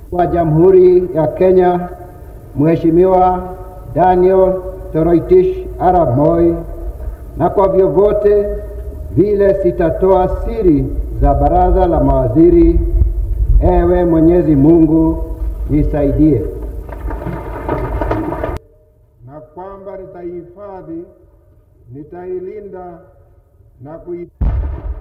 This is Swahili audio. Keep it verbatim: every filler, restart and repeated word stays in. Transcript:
wa Jamhuri ya Kenya Mheshimiwa Daniel Toroitich Arap Moi, na kwa vyovyote vile sitatoa siri za baraza la mawaziri. Ewe Mwenyezi Mungu nisaidie. Na kwamba nitaihifadhi, nitailinda na kui